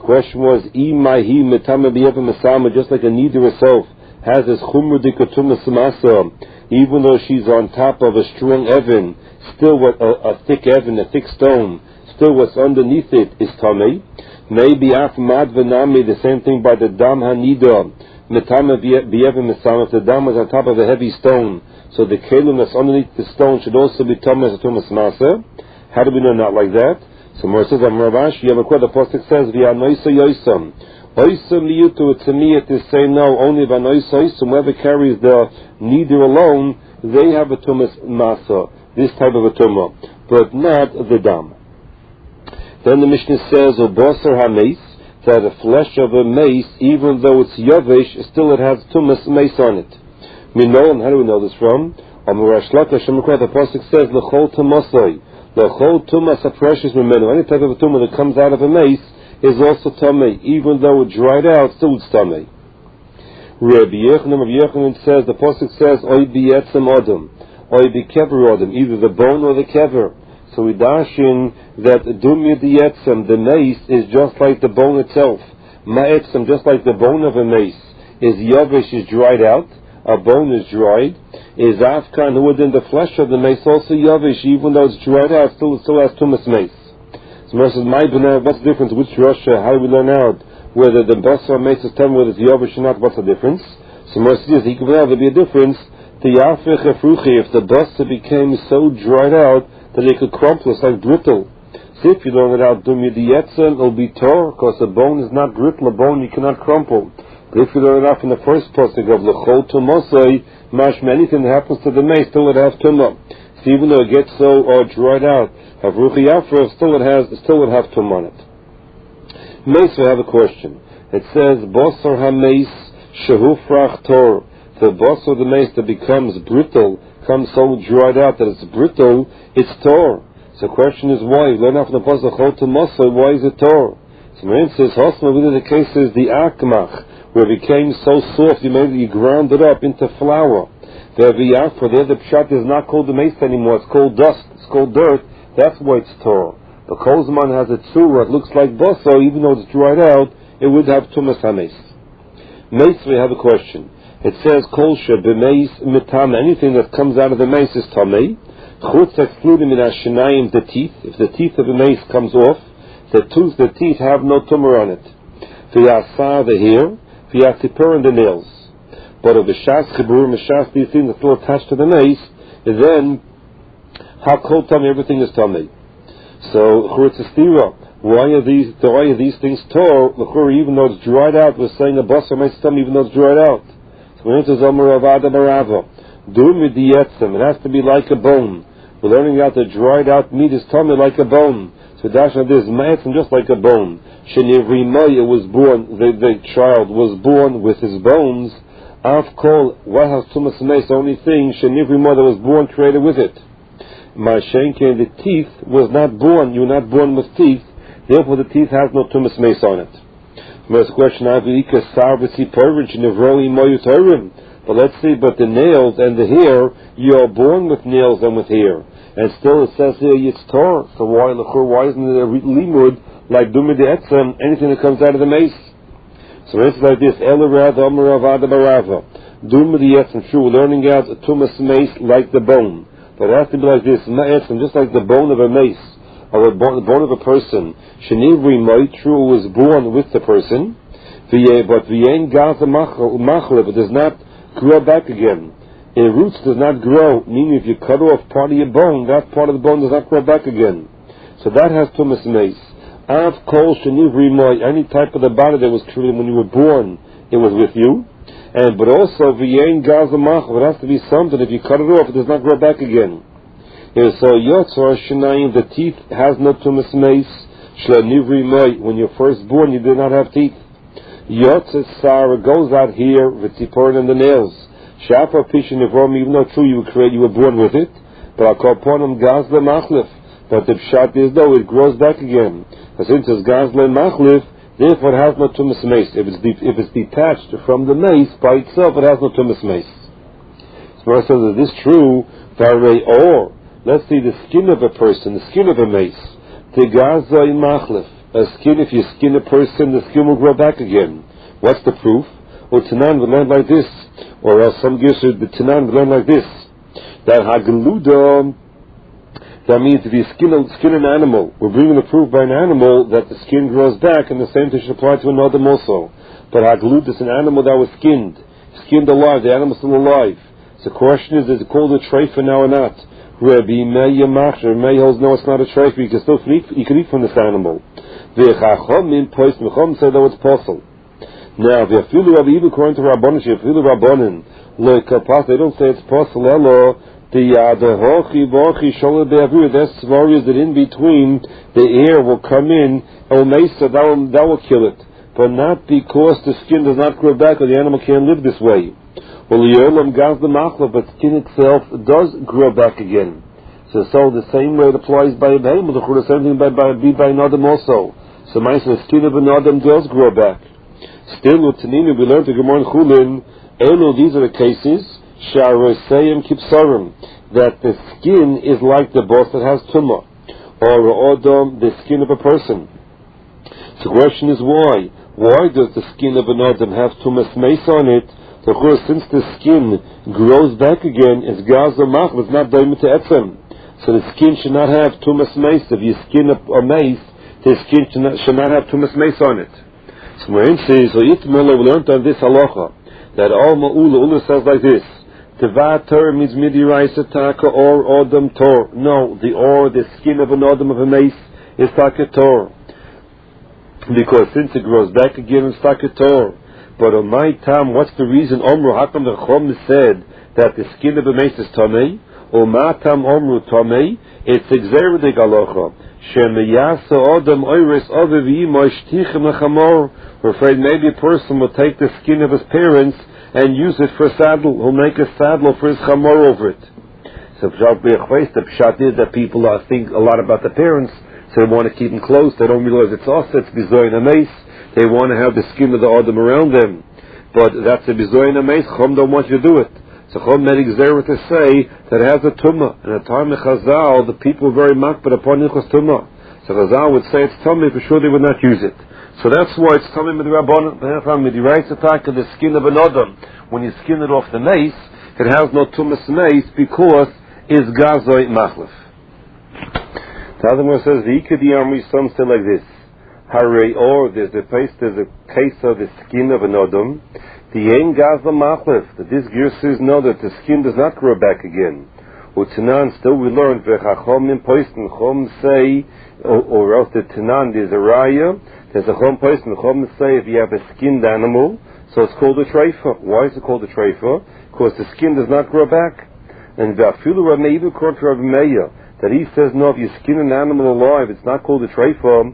Question was, Imahi Metama B'Yeva Masama, just like a needle herself has this Chumra Dikatumas Masa, even though she's on top of a strong Evan, still what a thick Evan, a thick stone, still what's underneath it is Tamei. Maybe Afmad Vanami, the same thing by the Dam Hanida, Metama B'Yeva Masama, if the Dam is on top of a heavy stone, so the Kalim that's underneath the stone should also be Tamas Tumas Masa. How do we know not like that? So Mor says, Amravash, you have a quote, the Pasuk says, V'anoisa yoisam. Oisam liyutu, it's a miyat to say no, only v'anoisa oisam, whoever carries the needle alone, they have a tumas masa, this type of a tumah, but not the dam. Then the Mishnah says, Obosar ha-meis, that the flesh of a mace, even though it's yavish, still it has tumas mace on it. We know, and how do we know this from? Amrash Lakish, the Pasuk says, L'chol tumasoi. The whole tumas a precious memento. Any type of a tumah that comes out of a mace is also tamei, even though it dried out, still it's tamei. Rabbi Yochanan says, the pasuk says, "Oy bi'etzem adam, oy bi'kever adam," either the bone or the kever. So we dash in that dumya di'etzem, the mace is just like the bone itself. Ma'etzem, just like the bone of a mace, is yavish, is dried out. A bone is dried. Is afkan, who within the flesh of the mace also yavish, even though it's dried out, still has tumas mace. So Moses says, my b'nai, what's the difference? Which Russia? How do we learn out whether the basar mace is telling whether it's yavish or not? What's the difference? So Moses says, he could there'll be a difference. The yafich efruchi, if the basar became so dried out that it could crumple, it's like brittle. So if you learn it out, dumya diyetzem, it'll be tor, because a bone is not brittle, a bone you cannot crumple. But if you learn it out from the first pasuk of l'chol tumosai, mashma, anything that happens to the mace, still it has tumah. So even though it gets so dried out, have ruchi afra, still it have tumah on it. Mace, we have a question. It says, Bosar ha-mace shehufrach tor. The bosar of the mace that becomes brittle, comes so dried out that it's brittle, it's tor. So the question is why? Learn out from the pasuk l'chol tumosai, why is it tor? So Marin says, Hosma, whether the case is the akmach, where it became so soft, you ground it up into flour. The pshat is not called the mace anymore, it's called dust, it's called dirt, that's why it's Torah. The Kozman has a tzura, it looks like baso, even though it's dried out, it would have tumas ha-mace. Mace, we have a question. It says, kolsha b'mace mitam, anything that comes out of the mace is tamei. Chutz excluding min ha-shenayim, the teeth. If the teeth of the mace comes off, the teeth have no tumor on it. V'yasa, the hair, v'yatipur, and the nails. But if the shas chibur, mishas, these things are still attached to the mace, then hakol tamei, everything is tamei. So chutz estira, why are these things tor? Even though it's dried out, we're saying a basar mace tamei, even though it's dried out. So when it says Amar Avada Barava, Dum Midietzem, it has to be like a bone. We're learning out the dried out meat is tamei like a bone. So dash on this ma'etzem just like a bone. Shenivrimay was born, the child was born with his bones. Av kol, what has tumas mace? The only thing Shenivrimay that was born created with it. Ma'ashenke, the teeth was not born. You were not born with teeth. Therefore, the teeth has no tumas mace on it. First question: but let's see. But the nails and the hair, you are born with nails and with hair, and still it says here it's Torah. So why isn't it a limud like dumid etzem? Anything that comes out of the mace. So it's like this: Elarad Amar Avada Barava, dumid etzem. True, we're learning out a tumas mace like the bone, but it has to be like this: ma'etzem, just like the bone of a mace. Or the bone of a person, Shenivri Moit, true, was born with the person, but V'yen Gaza Machle, it does not grow back again. It roots does not grow, meaning if you cut off part of your bone, that part of the bone does not grow back again. So that has tumas mace. Av Kol Shenivri Moit, any type of the body that was created when you were born, it was with you. But also V'yen Gaza Machle, it has to be something, if you cut it off, it does not grow back again. So Yotzor Shenayim, the teeth has no tumas mace. Shlenivri Moy, when you're first born, you did not have teeth. Yotzor Sarah goes out here with Tipor and the nails. Shafa Pishin Ivrom, even though true you were born with it, but I'll call upon him Gazle Machlif. But the pshat is though it grows back again. As since it's Gazle Machlif, therefore it has no tumas mace. If it's detached from the mace by itself, it has no tumas mace. So it says, is this true? Or let's see the skin of a person, the skin of a mace. Tegazai machlif. a skin, if you skin a person, the skin will grow back again. What's the proof? Well, Tanan would learn like this, or else some Gisher, the Tanan would learn like this, that Hagaluda, that means if you skin an animal, we're bringing the proof by an animal that the skin grows back, and the same thing should apply to another also. But Hagaluda is an animal that was skinned alive, the animal's still alive. So the question is it called a treifa now or not? Rabbi Meir Machshir, Meir holds no, it's not a treifa, you can still eat from this animal. The Chachamim say that it's possible. Now, the Afilu Rabbi Ibu, according to Rabbanan, Afilu Rabbanan, they don't say it's possible, the Hochi Vochi Sholah Be'avir, that's warriors that in between, the air will come in, El Mesa, that will kill it. But not because the skin does not grow back, or the animal can't live this way. Well, the Yolam Gaz the Machla, but skin itself does grow back again. So the same way it applies by a behemoth, the same thing by an Adam also. So the skin of an Adam does grow back. Still, with Tanina, we learned the Gemara in Chulin, Elo, these are the cases, Sha'arosayim Kipsarim, that the skin is like the boss that has Tumah, or Adam, the skin of a person. So the question is why? Why does the skin of an Adam have Tumas Meis on it? So of course, since the skin grows back again, it's Gaza Mach, it's not Daimut Etzem. So the skin should not have Tumas Meis. If you skin a mace, the skin should not have Tumas Meis on it. So Marin says, we learned on this halacha, that all Ula says like this, Tevat Torah means Midiraisa Taka or Odom Tor. No, the skin of an Odom of a mace is Taka Tor. Because since it grows back again, it's Taka Tor. But on my time, what's the reason? Omru Hakam the Chom said that the skin of a mace is Tamei, or Matam Omru Tamei, it's Exervedig Halacha. Shemeyasa Odom Oiris Ovevi Moishtichem Lechamor. We're afraid maybe a person will take the skin of his parents and use it for a saddle. He'll make a saddle for his chamor over it. So the pshat is that people think a lot about the parents, so they want to keep them close. They don't realize it's us, it's bizoyin ameis. They want to have the skin of the Adam around them. But that's a bizoyin ameis. Chom don't want you to do it. So Chom made exerah to say that it has a tumah. And at the time of Chazal, the people were very makbid upon Nichos tumah. So Chazal would say it's tumah, for sure they would not use it. So that's why it's coming with the Rabbanon, with the right attack of the skin of an Adam. When you skin it off the mace, it has no tumas mace because it's gazoi machlef. The other one says, V'ikadi Amri, some say like this, Harei or, there's a case of the skin of an Adam, the ein gazoi machlef, that this gear says no, that the skin does not grow back again. Utanan, still we learned, V'chachom in poisten, Chom say, or else the Tanan, there's a raya, there's a Chom person, the Chom say if you have a skinned animal, so it's called a treifa. Why is it called a treifa? Because the skin does not grow back. And the Afilu Rabbi Meir, according to Rabbi Meir, that he says, no, if you skin an animal alive, it's not called a treifa,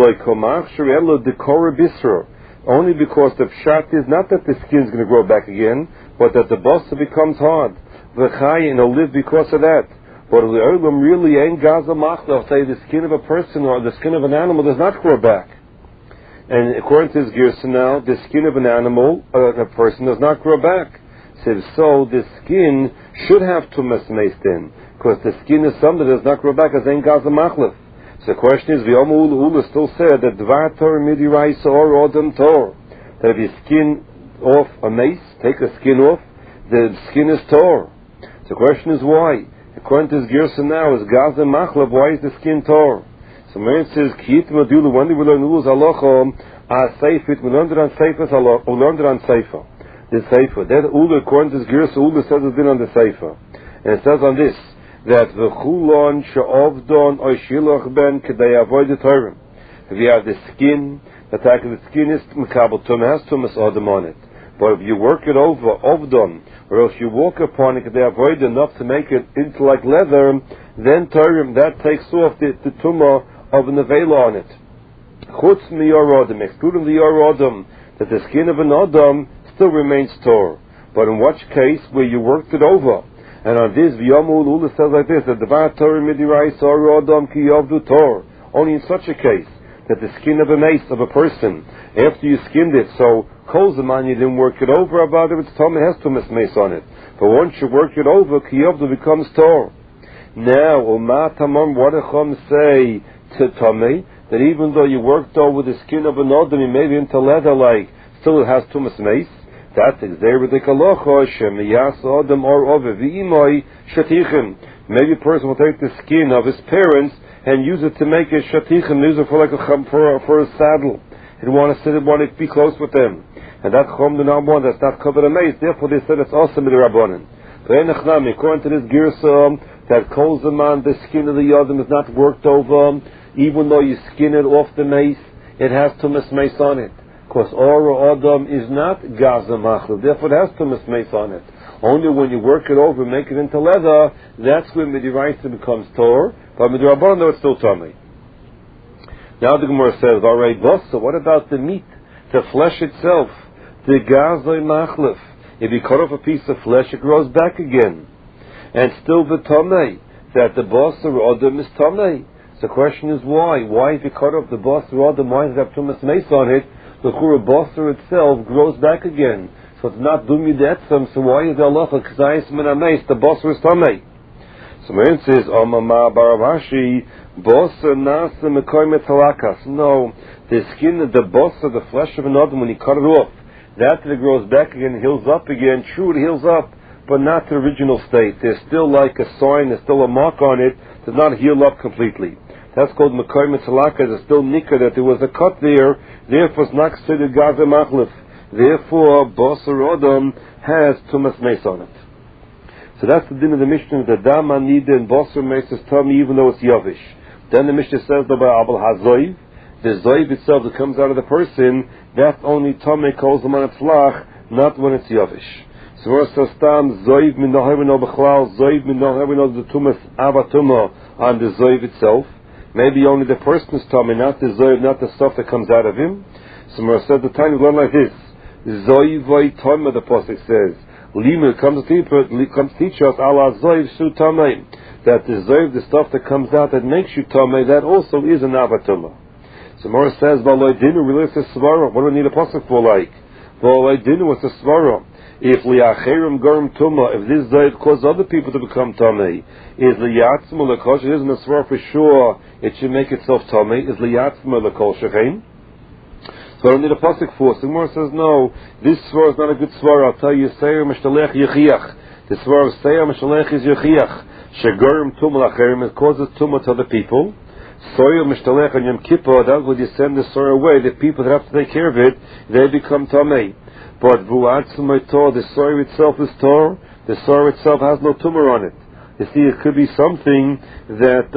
only because the pshat is not that the skin is going to grow back again, but that the basa becomes hard. And it'll live because of that. But the Olam really ain't Gaza Machla, say the skin of a person or the skin of an animal does not grow back. And according to his Gersa now, the skin of an animal, a person does not grow back. So the skin should have tumas meist in, because the skin is something that does not grow back as ein Gaza Machlef. So the question is, V'yom Ula still said that Dvar Tor Midiraisa or Odom Tor, that if you skin off a mace, take the skin off, the skin is Tor. So the question is why? According to his Gersa now, is Gaza Machlef, why is the skin Tor? So Meir says, Kiyit Madula, when did we learn Ulu's halacha, Seifit, we learned it on Seifas halacha, we learned it on Seifa. The Seifa. That Ula, according to his Gersa, Ula says it's been on the Seifa. And it says on this, that the Chulon she'ovdon oishilach ben kedei avoid the Torah. If you have the skin, the attack of the skin is Mekabel Tum, has Tumas Adam on it. But if you work it over, ovdon, or else you walk upon it, they avoid enough to make it into like leather, then Torah, that takes off the tumah of an avela on it. Chutz miyar adam, excluding the yar adam, that the skin of an adam still remains tor. But in which case, where you worked it over, and on this, V'yomul Ula says like this, that Dvar Torah midirai sar adam ki yavdu tor. Only in such a case, that the skin of a mace of a person, after you skinned it, so kol zaman you didn't work it over, about it, it's Tomei has tumas mace on it. But once you work it over, ki yavdu becomes tor. Now, Umat Hamam, what a Chum say to Tomei? that even though you worked over the skin of an odom, maybe into leather, like, still it has tumas meis. That is there with the kalocha shemiyas odom or over v'imoy shatichim. Maybe a person will take the skin of his parents and use it to make a shatichim, use it for like for a saddle. He'd want to sit and want to be close with them. And that chom the number one, that's not covered a mace. Therefore they said it's also with the rabbanon. According to this girsa, that calls the man, the skin of the yodam is not worked over, even though you skin it off the mace, it has tumas mace on it. Because Ora Adam is not Gaza Machlev, therefore it has tumas mace on it. Only when you work it over and make it into leather, that's when Midiraisa becomes Tor, but Midirabban it's still Tomei. Now the Gemara says, alright, so what about the meat, the flesh itself, the Gaza Machlev? If you cut off a piece of flesh, it grows back again. And still the Tomei, that the Basar Adam is Tomei. So the question is why? Why if you cut off the Basar Adam, why does it have tumas mace on it? The Chura Basar itself grows back again. So it's not Dumi Detzam, so why is the Allah K'zayis Min HaMeis, the Basar is Tomei? So Marin says, Amama Baravashi, Basar Nasa Mekoy Metalakas. No, the skin of the Basar, the flesh of an Adam, when you cut it off, that it grows back again, heals up again. True, it heals up, but not the original state. There's still like a sign, there's still a mark on it, does not heal up completely. That's called Mekoy Metalaka. There's still Nika, that there was a cut there, therefore it's not considered Gaza Machlef. Therefore, Basar Adam has tumas mace on it. So that's the din of the Mishnah, that Dam Anida and Basar mace is tummy, even though it's Yavish. Then the Mishnah says about Abel HaZoiv, the Zoiv itself that comes out of the person, that's only Tomei calls them on Tzlach, not when it's Yavish. So where it says Tam, Zoiv min nohevino b'chlal, Zoiv min nohevino the tumas avatuma on the Zoiv itself. Maybe only the person is Tomei, not the Zoiv, not the stuff that comes out of him. So where it says the time you learn like this, Zoiv vai Tomei, the Pasuk says, Lima comes to teach us, Allah Zoiv su Tomei, that the Zoiv, the stuff that comes out that makes you Tomei, that also is an avatuma. So Mora says, Baloi Dinu really says Svara. What do we need a pasuk for like? Baloi Dinu was a Svara. If liacherim garim tuma, if this zayv causes other people to become tamei, is liyatzmu lekol, it isn't a Svara for sure, it should make itself tamei, is liyatzmu lekol shechein. So I don't need a pasuk for. So Mora says, no, this Svara is not a good Svara. I'll tell you, Seir Mishtalech Yechiach. The Svara of Seir Mishtalech is Yechiach. Shegarim tuma lacherim, it causes tuma to other people. Soya Mishtalech on Yom Kippur, that would you send the soya away, the people that have to take care of it, they become Tamei. But Vu'atzumay Tor, the soya itself is Tor, the soya itself has no tumor on it. You see, it could be something that,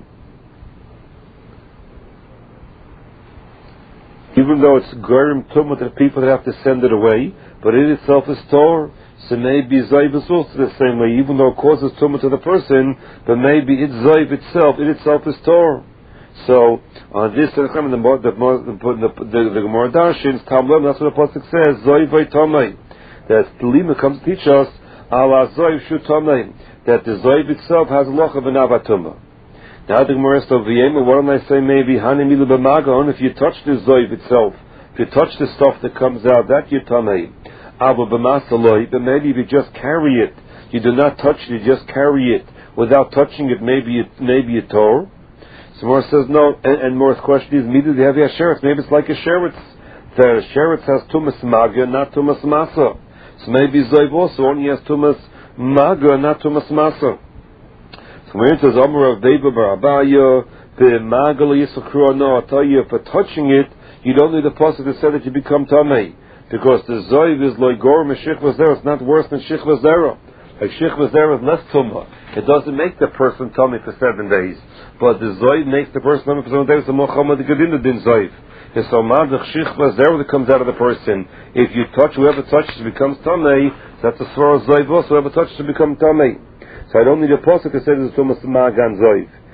even though it's Gerim Tumor to the people that have to send it away, but it itself is Tor. So maybe Zayv is also the same way, even though it causes tumor to the person, but maybe it's Zayv itself, it itself is Tor. So, on this, the Gemara Darshins, Tamlem, that's what the Pasuk says, Zayv vai Tamei. That the Lima comes to teach us, Allah Zayv shu Tamei, that the Zayv itself has a loch of an avatuma. Now the Gemara says, why don't I say maybe, Hanimilu b'magon, if you touch the Zayv itself, if you touch the stuff that comes out, that you Tamei. But maybe if you just carry it, you do not touch it, you just carry it without touching it, maybe a Tor. So Morris says no, and Morris' question is, maybe they have a sheretz, maybe it's like a sheretz. The sheretz has tumas maga, not tumas masa. So maybe Zoiv also only has tumas maga, not tumas masa. So when it says Amar of Deva Barabaya, the maga yisakru, no, I'll tell you, for touching it, you don't need the pasuk to say that you become tamei. Because the Zoiv is like Gorim and Shechva Zera. It's not worse than Shechva Zera. Like Shechva Zera is less Tumah. It doesn't make the person tummy for 7 days. But the Zoiv makes the person tummy for 7 days. So Mohammed Gadin Din Zoiv. It's so mad the Shechva Zera that comes out of the person. If you touch, whoever touches becomes Tamei. That's the Svara Zoiv also. Whoever touches becomes Tamei. So I don't need a pasuk to say there's Tumas Magan Zoiv.